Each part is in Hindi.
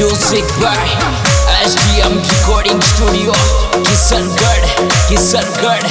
Music by SDM Recording Studio, Kisangad.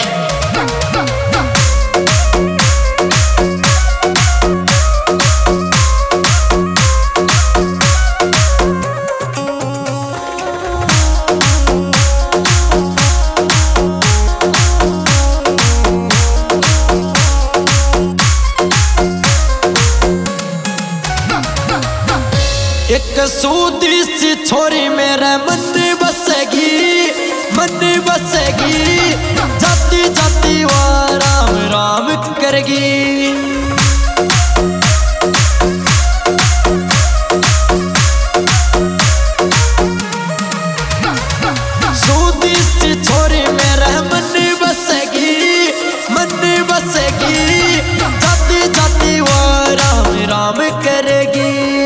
एक सूदी सी छोरी मेरे मन बसेगी जाती जाती वो राम राम करेगी। सूदी सी छोरी मेरे मन बसेगी जाती जाती वो राम राम करेगी।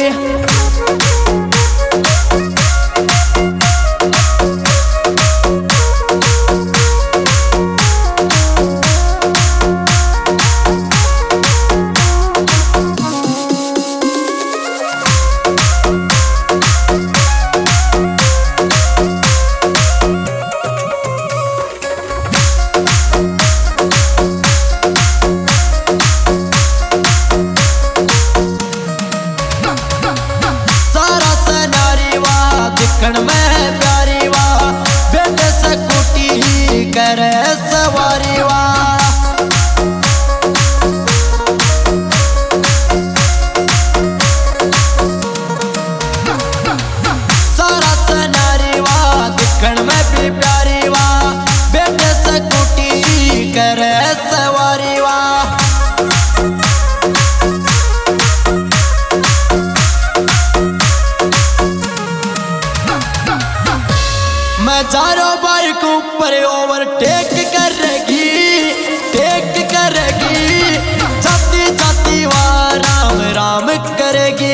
में प्यारी वा बेटे स्कूटी करे सवारी वा। सारा सनारी वा दिखण में भी प्यारी वा बेटे स्कूटी करे सवारी वा। मैं चारों बाइक ऊपर ओवरटेक करेगी जाती जाती वहाँ राम राम करेगी।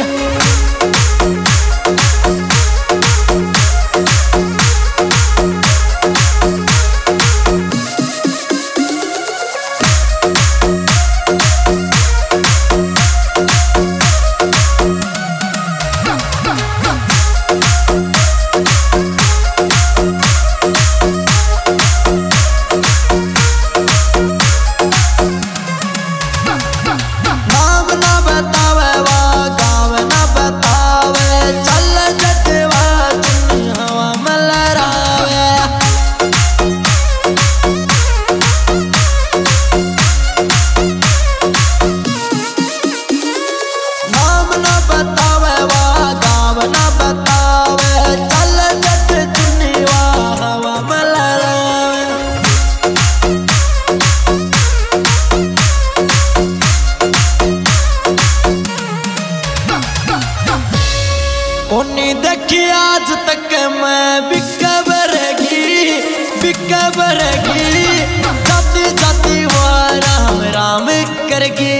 उन्हीं देखी आज तक मैं बिकबरेगी जाती जाती वो राम राम करेगी।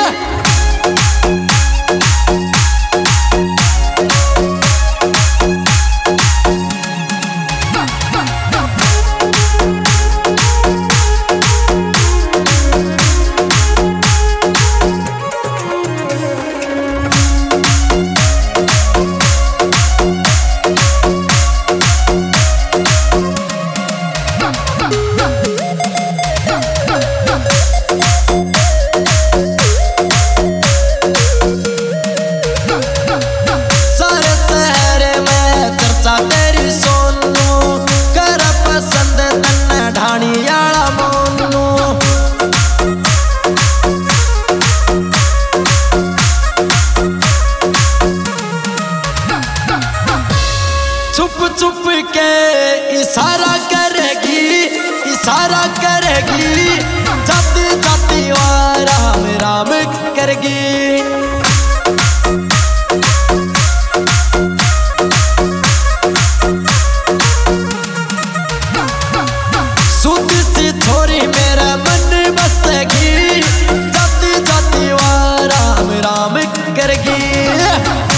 छुप छुप के इशारा करेगी जाती जाती वो राम राम करेगी। सूदी सी छोरी मेरा मन बसेगी जाती जाती वो राम राम करेगी।